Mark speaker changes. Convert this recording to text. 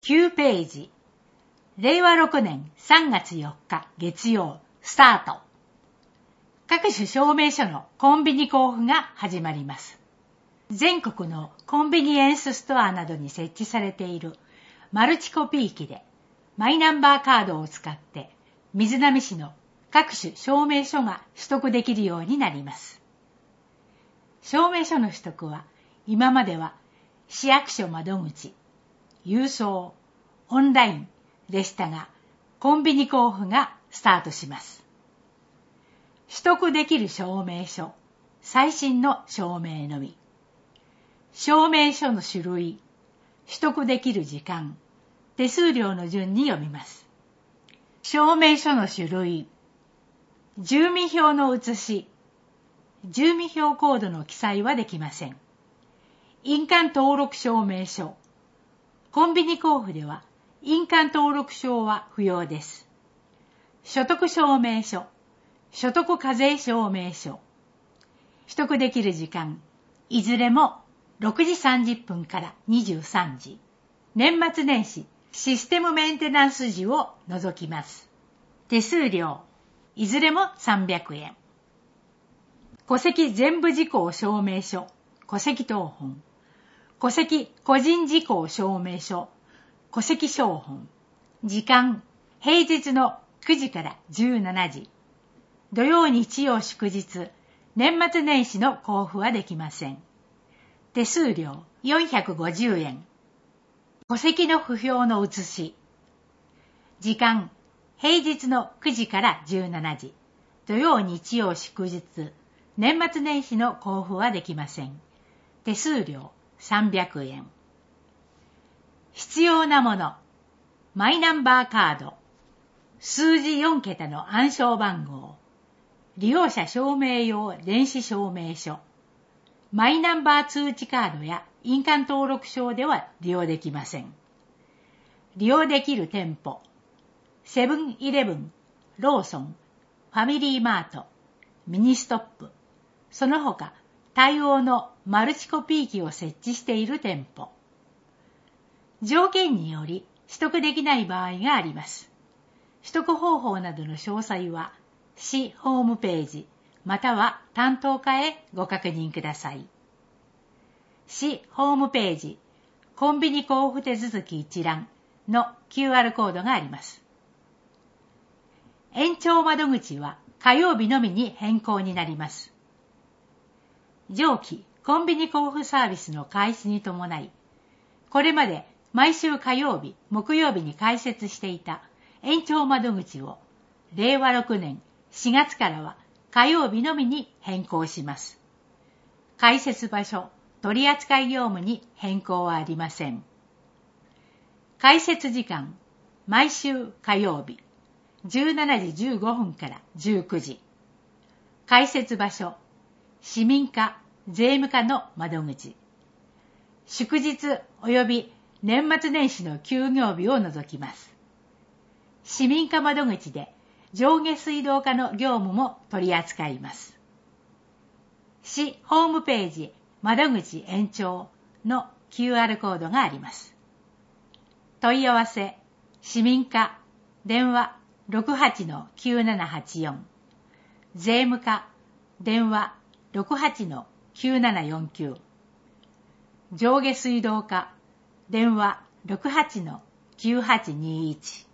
Speaker 1: 9ページ。令和6年3月4日月曜スタート。各種証明書のコンビニ交付が始まります。全国のコンビニエンスストアなどに設置されているマルチコピー機でマイナンバーカードを使って瑞浪市の各種証明書が取得できるようになります。証明書の取得は今までは市役所窓口、郵送、オンラインでしたが、コンビニ交付がスタートします。取得できる証明書、最新の証明のみ。証明書の種類、取得できる時間、手数料の順に読みます。証明書の種類、住民票の写し、住民票コードの記載はできません。印鑑登録証明書、コンビニ交付では印鑑登録証は不要です。所得証明書、所得課税証明書、取得できる時間、いずれも6時30分から23時。年末年始、システムメンテナンス時を除きます。手数料、いずれも300円。戸籍全部事項証明書、戸籍謄本。戸籍個人事項証明書、戸籍抄本。時間、平日の9時から17時。土曜日曜祝日、年末年始の交付はできません。手数料450円。戸籍の不評の写し。時間、平日の9時から17時。土曜日曜祝日、年末年始の交付はできません。手数料300円。必要なもの。マイナンバーカード。数字4桁の暗証番号。利用者証明用電子証明書。マイナンバー通知カードや印鑑登録証では利用できません。利用できる店舗。セブンイレブン、ローソン、ファミリーマート、ミニストップ。その他、対応のマルチコピー機を設置している店舗。条件により取得できない場合があります。取得方法などの詳細は、市ホームページ、または担当課へご確認ください。市ホームページ、コンビニ交付手続き一覧の QR コードがあります。延長窓口は火曜日のみに変更になります。上記コンビニ交付サービスの開始に伴い、これまで毎週火曜日、木曜日に開設していた延長窓口を令和6年4月からは火曜日のみに変更します。開設場所、取扱業務に変更はありません。開設時間、毎週火曜日、17時15分から19時。開設場所、市民課、税務課の窓口。祝日及び年末年始の休業日を除きます。市民課窓口で上下水道課の業務も取り扱います。市ホームページ窓口延長の QR コードがあります。問い合わせ、市民課、電話 68-9784、税務課、電話 68-9749、上下水道課、電話 68-9821